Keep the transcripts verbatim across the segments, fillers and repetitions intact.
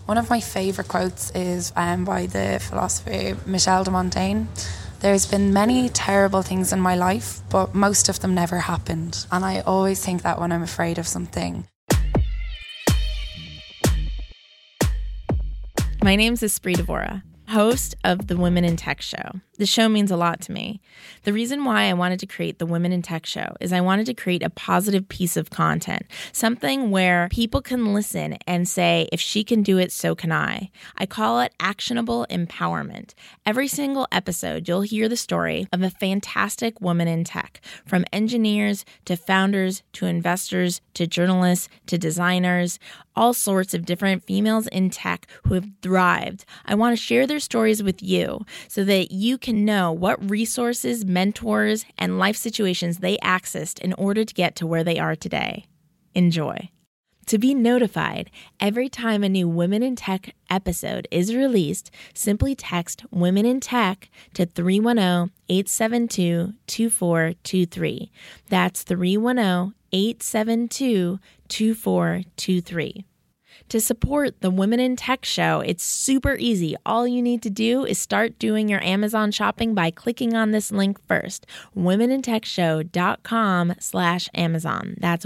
One of my favourite quotes is um, by the philosopher Michel de Montaigne. There's been many terrible things in my life, but most of them never happened. And I always think that when I'm afraid of something. My name's Espree Devora, host of the Women in Tech Show. The show means a lot to me. The reason why I wanted to create the Women in Tech Show is I wanted to create a positive piece of content, something where people can listen and say, if she can do it, so can I. I call it actionable empowerment. Every single episode, you'll hear the story of a fantastic woman in tech, from engineers to founders to investors to journalists to designers, all sorts of different females in tech who have thrived. I want to share their stories with you so that you can know what resources, mentors, and life situations they accessed in order to get to where they are today. Enjoy. To be notified every time a new Women in Tech episode is released, simply text Women in Tech to three one zero, eight seven two, two four two three. That's three one zero, eight seven two, two four two three. To support the Women in Tech Show, it's super easy. All you need to do is start doing your Amazon shopping by clicking on this link first, womenintechshow.com slash Amazon. That's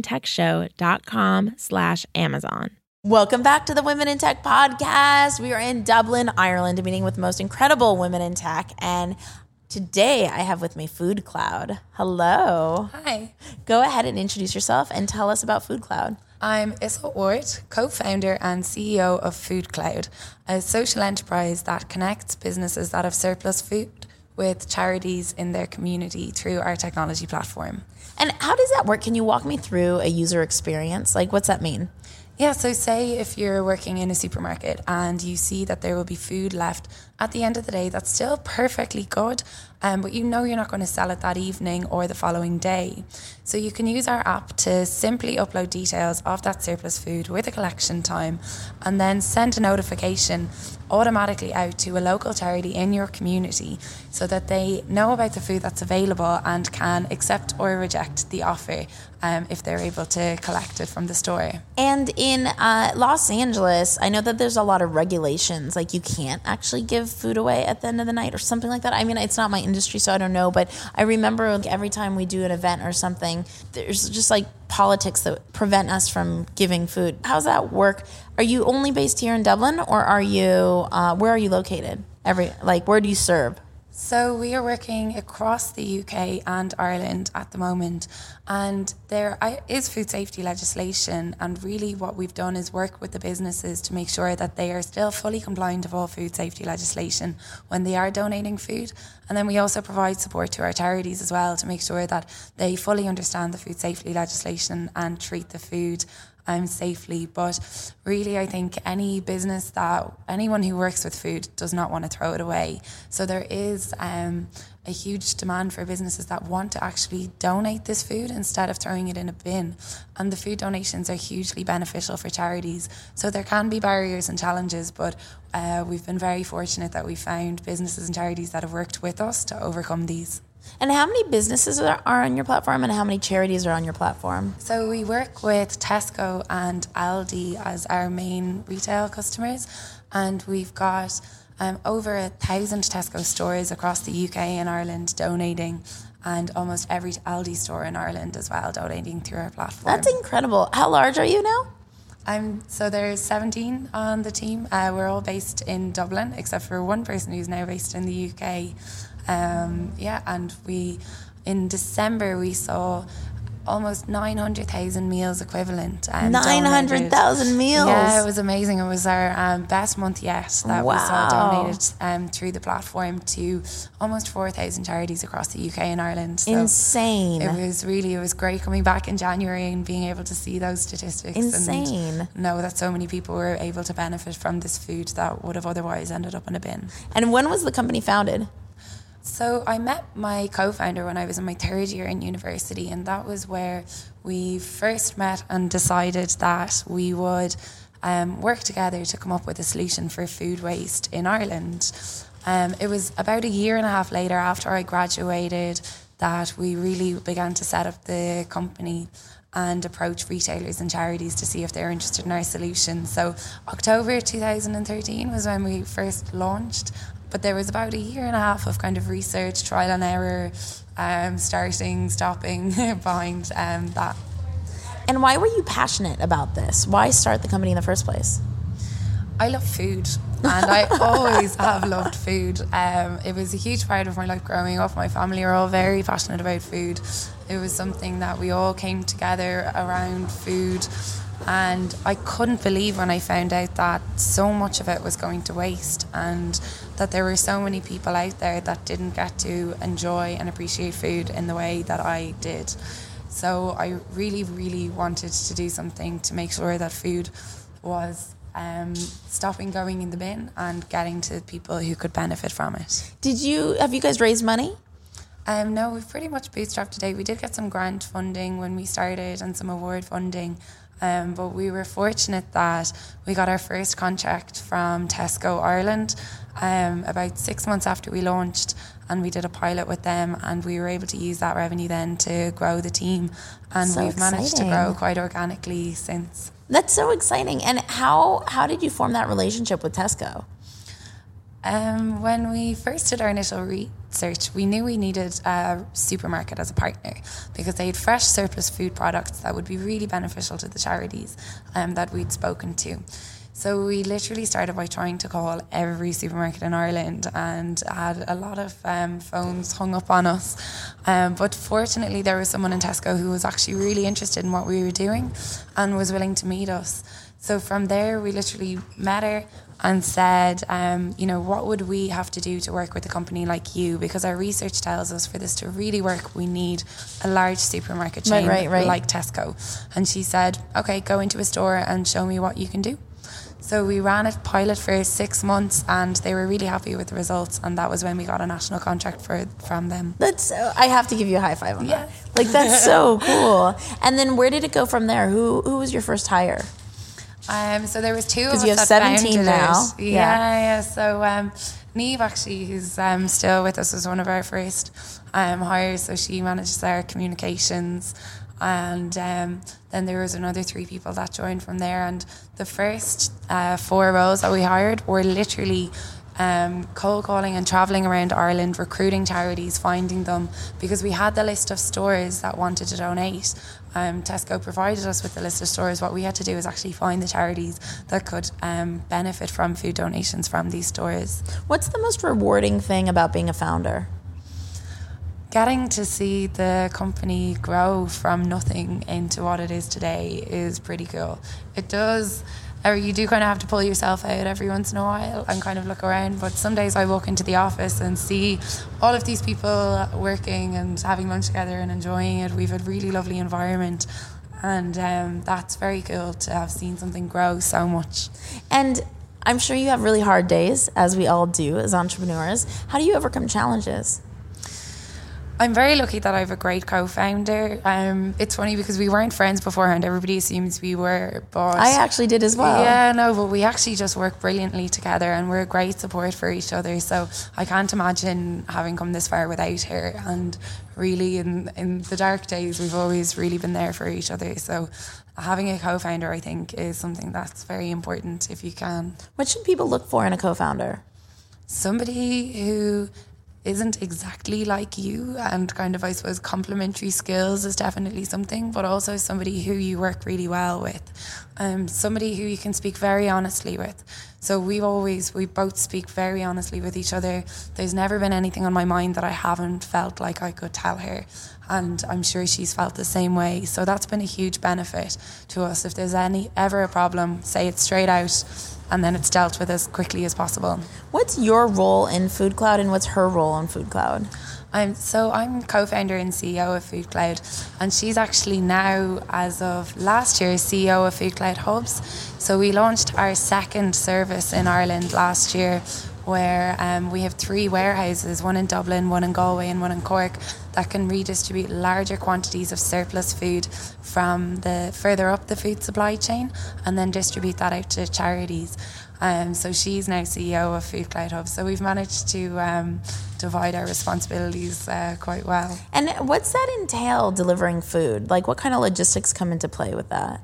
womenintechshow.com slash Amazon. Welcome back to the Women in Tech podcast. We are in Dublin, Ireland, meeting with the most incredible women in tech. And today I have with me Food Cloud. Hello. Hi. Go ahead and introduce yourself and tell us about Food Cloud. I'm Issa Ward, co-founder and C E O of Food Cloud, a social enterprise that connects businesses that have surplus food with charities in their community through our technology platform. And how does that work? Can you walk me through a user experience? Like, what's that mean? Yeah, so say if you're working in a supermarket and you see that there will be food left at the end of the day that's still perfectly good, um, but you know you're not going to sell it that evening or the following day. So you can use our app to simply upload details of that surplus food with a collection time and then send a notification automatically out to a local charity in your community so that they know about the food that's available and can accept or reject the offer um, if they're able to collect it from the store. And in uh, Los Angeles, I know that there's a lot of regulations, like you can't actually give food away at the end of the night or something like that. I mean, it's not my industry, so I don't know, but I remember like, every time we do an event or something, there's just like politics that prevent us from giving food. How's that work? Are you only based here in Dublin, or are you, uh, where are you located? Every like, where do you serve? So we are working across the U K and Ireland at the moment, and there is food safety legislation, and really what we've done is work with the businesses to make sure that they are still fully compliant of all food safety legislation when they are donating food. And then we also provide support to our charities as well to make sure that they fully understand the food safety legislation and treat the food um, safely. But really, I think any business that, anyone who works with food does not want to throw it away. So there is um, a huge demand for businesses that want to actually donate this food instead of throwing it in a bin. And the food donations are hugely beneficial for charities. So there can be barriers and challenges, but uh, we've been very fortunate that we found businesses and charities that have worked with us to overcome these. And how many businesses are on your platform, and how many charities are on your platform? So we work with Tesco and Aldi as our main retail customers, and we've got um, over a thousand Tesco stores across the U K and Ireland donating, and almost every Aldi store in Ireland as well donating through our platform. That's incredible. How large are you now? Um, so there's seventeen on the team. Uh, we're all based in Dublin, except for one person who's now based in the U K. Um, yeah, and we, in December, we saw almost nine hundred thousand meals equivalent. Um, nine hundred thousand meals? Yeah, it was amazing. It was our um, best month yet that wow. we saw donated um, through the platform to almost four thousand charities across the U K and Ireland. So insane. It was really, it was great coming back in January and being able to see those statistics. Insane. And know that so many people were able to benefit from this food that would have otherwise ended up in a bin. And when was the company founded? So I met my co-founder when I was in my third year in university, and that was where we first met and decided that we would um, work together to come up with a solution for food waste in Ireland. Um, it was about a year and a half later, after I graduated, that we really began to set up the company. and approach retailers and charities to see if they're interested in our solution. So October two thousand thirteen was when we first launched, but there was about a year and a half of kind of research, trial and error, um, starting, stopping behind um, that. And why were you passionate about this? Why start the company in the first place? I love food, and I always have loved food. Um, it was a huge part of my life growing up. My family are all very passionate about food. It was something that we all came together around food, and I couldn't believe when I found out that so much of it was going to waste, and that there were so many people out there that didn't get to enjoy and appreciate food in the way that I did. So I really, really wanted to do something to make sure that food was um, stopping going in the bin and getting to people who could benefit from it. Did you, have you guys raised money? Um, no, we've pretty much bootstrapped today. We did get some grant funding when we started and some award funding. Um, but we were fortunate that we got our first contract from Tesco Ireland um, about six months after we launched, and we did a pilot with them, and we were able to use that revenue then to grow the team, and So we've managed to exciting. grow quite organically since. That's so exciting. And how how did you form that relationship with Tesco? Um, when we first did our initial research, we knew we needed a supermarket as a partner because they had fresh surplus food products that would be really beneficial to the charities um, that we'd spoken to. So we literally started by trying to call every supermarket in Ireland and had a lot of um, phones hung up on us. Um, but fortunately, there was someone in Tesco who was actually really interested in what we were doing and was willing to meet us. So from there, we literally met her and said, um, you know, what would we have to do to work with a company like you? Because our research tells us for this to really work, we need a large supermarket chain Right, right, right. like Tesco. And she said, okay, go into a store and show me what you can do. So we ran a pilot for six months and they were really happy with the results. And that was when we got a national contract for from them. That's so, I have to give you a high five on Yeah. that. Like, that's so cool. And then where did it go from there? Who who was your first hire? Um, so there was two of us you have that seventeen founded now. it. Yeah. Yeah, yeah. So um, Niamh actually, who's um, still with us, was one of our first um, hires. So she manages our communications. And um, then there was another three people that joined from there. And the first uh, four roles that we hired were literally um, cold calling and travelling around Ireland, recruiting charities, finding them, because we had the list of stores that wanted to donate. Um, Tesco provided us with the list of stores. What we had to do is actually find the charities that could um, benefit from food donations from these stores. What's the most rewarding thing about being a founder? Getting to see the company grow from nothing into what it is today is pretty cool. It does, or you do kind of have to pull yourself out every once in a while and kind of look around. But some days I walk into the office and see all of these people working and having lunch together and enjoying it. We've a really lovely environment, and um, that's very cool to have seen something grow so much. And I'm sure you have really hard days, as we all do as entrepreneurs. How do you overcome challenges? I'm very lucky that I have a great co-founder. Um, it's funny because we weren't friends beforehand. Everybody assumes we were, but I actually did as well. Yeah, no, but we actually just work brilliantly together, and we're a great support for each other. So I can't imagine having come this far without her. And really, in in the dark days, we've always really been there for each other. So having a co-founder, I think, is something that's very important if you can. What should people look for in a co-founder? Somebody who isn't exactly like you, and kind of, I suppose, complementary skills is definitely something, but also somebody who you work really well with, um, somebody who you can speak very honestly with. So we always, we both speak very honestly with each other. There's never been anything on my mind that I haven't felt like I could tell her, and I'm sure she's felt the same way. So that's been a huge benefit to us. If there's any ever a problem, say it straight out, and then it's dealt with as quickly as possible. What's your role in Food Cloud, and what's her role in Food Cloud? I'm so I'm co-founder and C E O of Food Cloud, and she's actually now, as of last year, C E O of Food Cloud Hubs. So we launched our second service in Ireland last year, where um, we have three warehouses, one in Dublin, one in Galway and one in Cork, that can redistribute larger quantities of surplus food from the further up the food supply chain and then distribute that out to charities. Um, so she's now C E O of Food Cloud Hub. So we've managed to um, divide our responsibilities uh, quite well. And what's that entail, delivering food? Like, what kind of logistics come into play with that?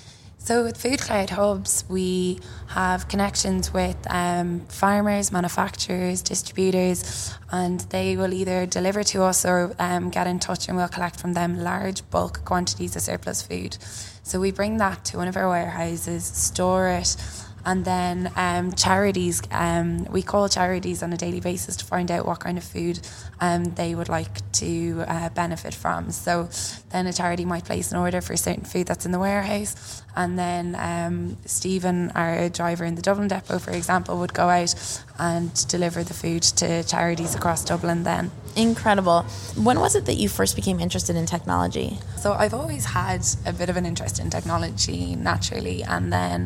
So with Food Cloud Hubs, we have connections with um, farmers, manufacturers, distributors, and they will either deliver to us or um, get in touch and we'll collect from them large bulk quantities of surplus food. So we bring that to one of our warehouses, store it, and then um, charities, um, we call charities on a daily basis to find out what kind of food um, they would like to uh, benefit from. So then a charity might place an order for a certain food that's in the warehouse, and then um, Stephen, our driver in the Dublin depot, for example, would go out and deliver the food to charities across Dublin then. Incredible. When was it that you first became interested in technology? So I've always had a bit of an interest in technology naturally, and then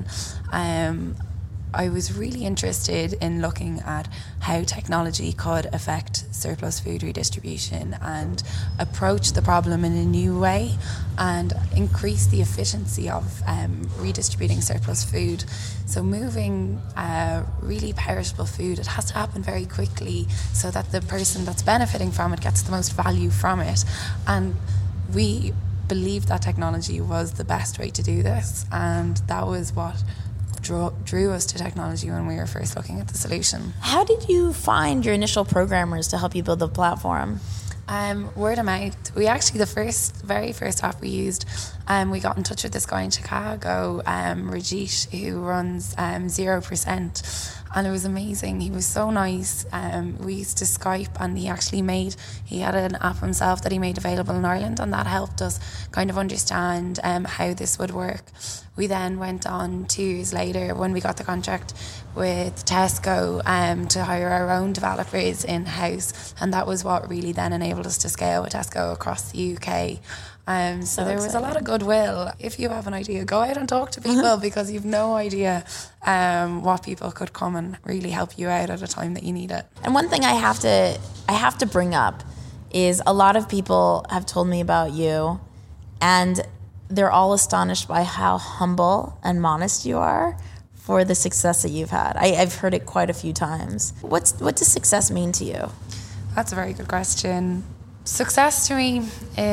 um, I was really interested in looking at how technology could affect surplus food redistribution and approach the problem in a new way and increase the efficiency of um, redistributing surplus food. So moving uh, really perishable food, it has to happen very quickly so that the person that's benefiting from it gets the most value from it. And we believed that technology was the best way to do this, and that was what Drew, drew us to technology when we were first looking at the solution. How did you find your initial programmers to help you build the platform? Um, word of mouth. We actually, the first, very first app we used, um, we got in touch with this guy in Chicago, um, Rajesh, who runs um, zero percent. And it was amazing. He was so nice. Um, we used to Skype, and he actually made, he had an app himself that he made available in Ireland, and that helped us kind of understand um, how this would work. We then went on two years later when we got the contract with Tesco um, to hire our own developers in-house, and that was what really then enabled us to scale with Tesco across the U K. Um, so, so there exciting. was a lot of goodwill. If you have an idea, go out and talk to people because you've no idea um, what people could come and really help you out at a time that you need it. And one thing I have to I have to bring up is a lot of people have told me about you, and they're all astonished by how humble and modest you are for the success that you've had. I, I've heard it quite a few times. What's what does success mean to you? That's a very good question. Success to me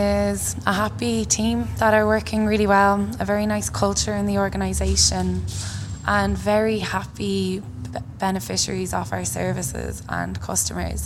is a happy team that are working really well, a very nice culture in the organisation, and very happy b- beneficiaries of our services and customers.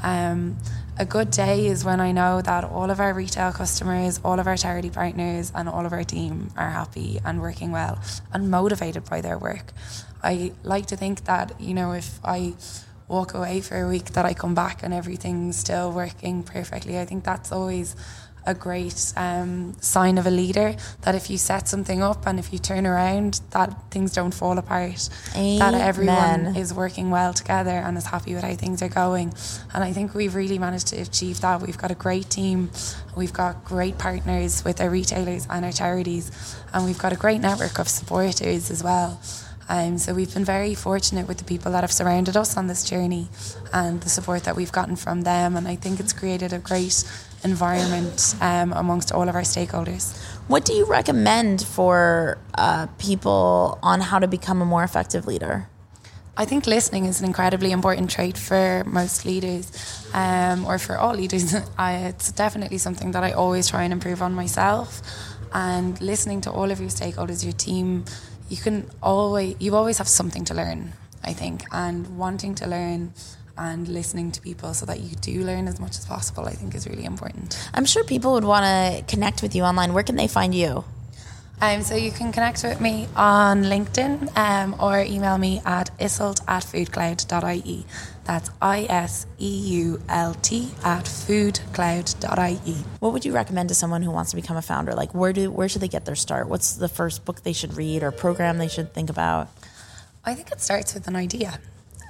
Um, a good day is when I know that all of our retail customers, all of our charity partners, and all of our team are happy and working well and motivated by their work. I like to think that, you know, if I walk away for a week, that I come back and everything's still working perfectly. I think that's always a great um, sign of a leader, that if you set something up and if you turn around, that things don't fall apart. Amen. That everyone is working well together and is happy with how things are going. And I think we've really managed to achieve that. We've got a great team, we've got great partners with our retailers and our charities, and we've got a great network of supporters as well. Um, so we've been very fortunate with the people that have surrounded us on this journey and the support that we've gotten from them, and I think it's created a great environment um, amongst all of our stakeholders. What do you recommend for uh, people on how to become a more effective leader? I think listening is an incredibly important trait for most leaders, um, or for all leaders. I, it's definitely something that I always try and improve on myself, and listening to all of your stakeholders, your team. You can always, you always have something to learn, I think, and wanting to learn and listening to people so that you do learn as much as possible, I think, is really important. I'm sure people would want to connect with you online. Where can they find you? Um, so you can connect with me on LinkedIn um, or email me at iseult at foodcloud dot I E. That's I S E U L T at foodcloud dot I E. What would you recommend to someone who wants to become a founder? Like, where do where should they get their start? What's the first book they should read or program they should think about? I think it starts with an idea.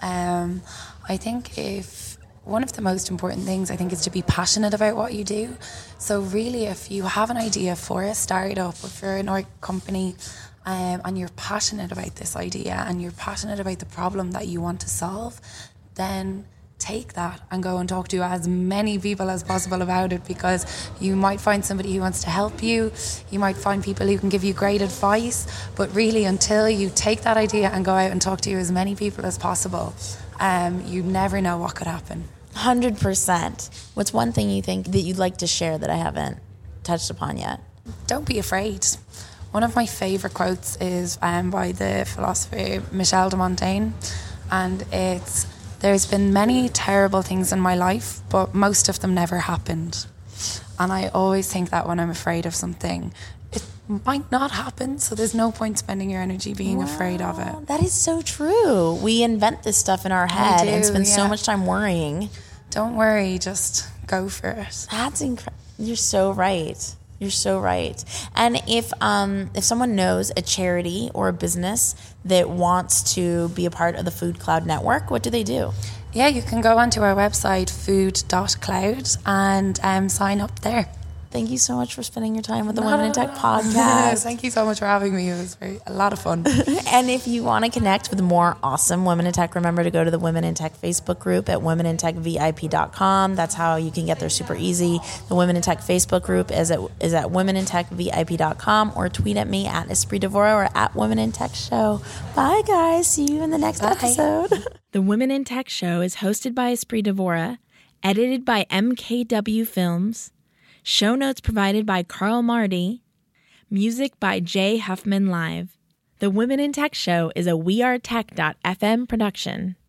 Um, I think if one of the most important things, I think, is to be passionate about what you do. So really, if you have an idea for a startup or for an org company, um, and you're passionate about this idea and you're passionate about the problem that you want to solve, then take that and go and talk to as many people as possible about it, because you might find somebody who wants to help you, you might find people who can give you great advice, but really until you take that idea and go out and talk to as many people as possible, um, you never know what could happen. one hundred percent. What's one thing you think that you'd like to share that I haven't touched upon yet? Don't be afraid. One of my favourite quotes is um, by the philosopher Michel de Montaigne, and it's, there's been many terrible things in my life, but most of them never happened. And I always think that when I'm afraid of something, it might not happen, so there's no point spending your energy being wow, afraid of it. That is so true. We invent this stuff in our head do, and spend yeah. so much time worrying. Don't worry, just go for it. That's incredible. You're so right. You're so right. And if um, if someone knows a charity or a business that wants to be a part of the Food Cloud Network, what do they do? Yeah, you can go onto our website, food dot cloud, and um, sign up there. Thank you so much for spending your time with the no, Women in Tech podcast. Thank you so much for having me. It was very, a lot of fun. And if you want to connect with more awesome Women in Tech, remember to go to the Women in Tech Facebook group at women in tech v i p dot com. That's how you can get there super easy. The Women in Tech Facebook group is at, is at women in tech v i p dot com, or tweet at me at Esprit Devora or at Women in Tech Show. Bye, guys. See you in the next Bye. episode. The Women in Tech Show is hosted by Esprit Devora, edited by M K W Films, show notes provided by Carl Marty, music by Jay Huffman Live. The Women in Tech Show is a we are tech dot f m production.